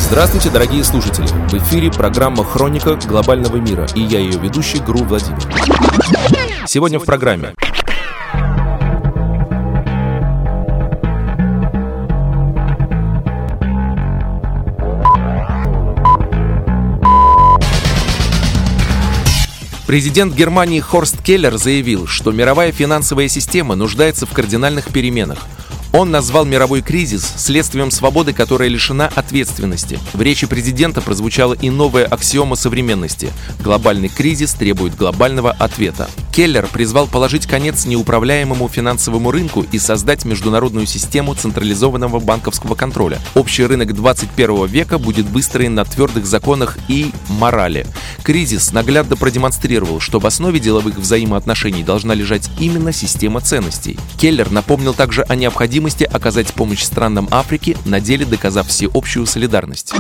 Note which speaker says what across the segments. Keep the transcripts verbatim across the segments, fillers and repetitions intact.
Speaker 1: Здравствуйте, дорогие слушатели! В эфире программа «Хроника глобального мира» и я ее ведущий ГРУ Владимир. Сегодня в программе. Президент Германии Хорст Келлер заявил, что мировая финансовая система нуждается в кардинальных переменах. Он назвал мировой кризис следствием свободы, которая лишена ответственности. В речи президента прозвучала и новая аксиома современности: глобальный кризис требует глобального ответа. Келлер призвал положить конец неуправляемому финансовому рынку и создать международную систему централизованного банковского контроля. Общий рынок двадцать первого века будет выстроен на твердых законах и морали. Кризис наглядно продемонстрировал, что в основе деловых взаимоотношений должна лежать именно система ценностей. Келлер напомнил также о необходимости оказать помощь странам Африки, на деле доказав всеобщую солидарность.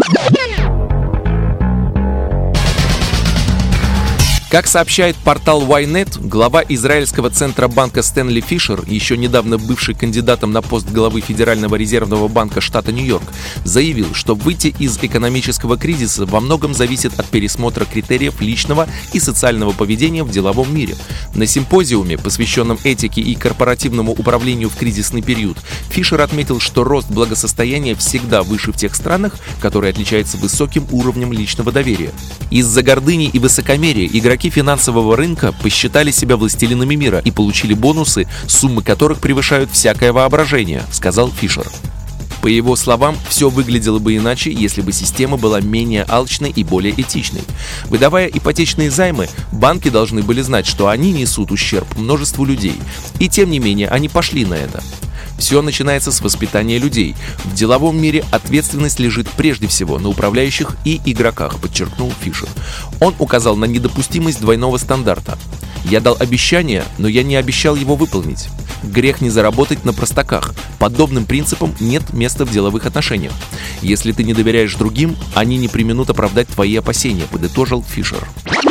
Speaker 1: Как сообщает портал Ynet, глава израильского центробанка Стэнли Фишер, еще недавно бывший кандидатом на пост главы Федерального резервного банка штата Нью-Йорк, заявил, что выйти из экономического кризиса во многом зависит от пересмотра критериев личного и социального поведения в деловом мире. На симпозиуме, посвященном этике и корпоративному управлению в кризисный период, Фишер отметил, что рост благосостояния всегда выше в тех странах, которые отличаются высоким уровнем личного доверия. Из-за гордыни и высокомерия игроки финансового рынка посчитали себя властелинами мира и получили бонусы, суммы которых превышают всякое воображение, сказал Фишер. По его словам, все выглядело бы иначе, если бы система была менее алчной и более этичной. Выдавая ипотечные займы, банки должны были знать, что они несут ущерб множеству людей. И тем не менее, они пошли на это. Все начинается с воспитания людей. В деловом мире ответственность лежит прежде всего на управляющих и игроках, подчеркнул Фишер. Он указал на недопустимость двойного стандарта. «Я дал обещание, но я не обещал его выполнить. Грех не заработать на простаках. Подобным принципам нет места в деловых отношениях. Если ты не доверяешь другим, они не преминут оправдать твои опасения», подытожил Фишер.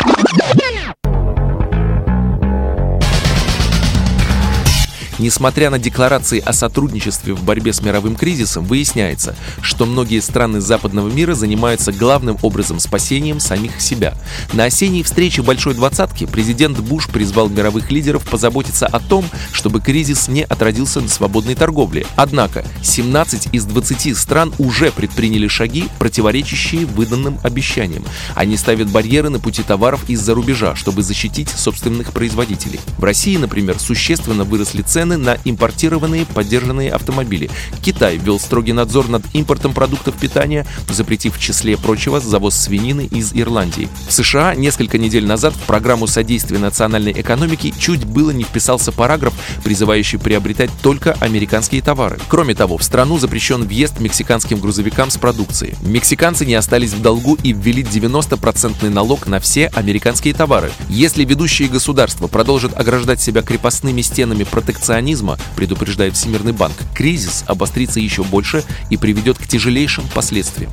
Speaker 1: Несмотря на декларации о сотрудничестве в борьбе с мировым кризисом, выясняется, что многие страны западного мира занимаются главным образом спасением самих себя. На осенней встрече Большой двадцатки президент Буш призвал мировых лидеров позаботиться о том, чтобы кризис не отразился на свободной торговле. Однако семнадцать из двадцати стран уже предприняли шаги, противоречащие выданным обещаниям. Они ставят барьеры на пути товаров из-за рубежа, чтобы защитить собственных производителей. В России, например, существенно выросли цены на импортированные подержанные автомобили. Китай ввел строгий надзор над импортом продуктов питания, запретив в числе прочего завоз свинины из Ирландии. В США несколько недель назад в программу содействия национальной экономике чуть было не вписался параграф, призывающий приобретать только американские товары. Кроме того, в страну запрещен въезд мексиканским грузовикам с продукцией. Мексиканцы не остались в долгу и ввели девяносто процентов налог на все американские товары. Если ведущие государства продолжат ограждать себя крепостными стенами протекционизма, предупреждает Всемирный банк, кризис обострится еще больше и приведет к тяжелейшим последствиям.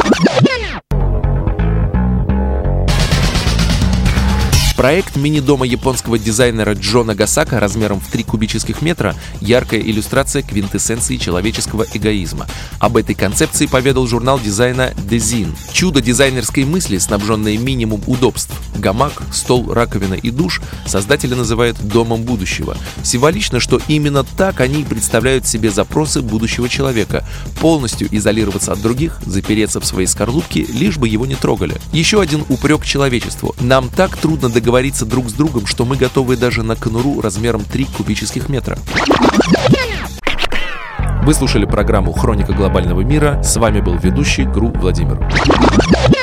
Speaker 1: Проект мини-дома японского дизайнера Джо Нагасака размером в три кубических метра – яркая иллюстрация квинтэссенции человеческого эгоизма. Об этой концепции поведал журнал дизайна Dezeen. Чудо дизайнерской мысли, снабженное минимум удобств – гамак, стол, раковина и душ – создатели называют домом будущего. Символично, что именно так они представляют себе запросы будущего человека – полностью изолироваться от других, запереться в своей скорлупке, лишь бы его не трогали. Еще один упрек человечеству – нам так трудно договориться говорится друг с другом, что мы готовы даже на конуру размером три кубических метра. Вы слушали программу «Хроника глобального мира». С вами был ведущий ГРУ Владимир.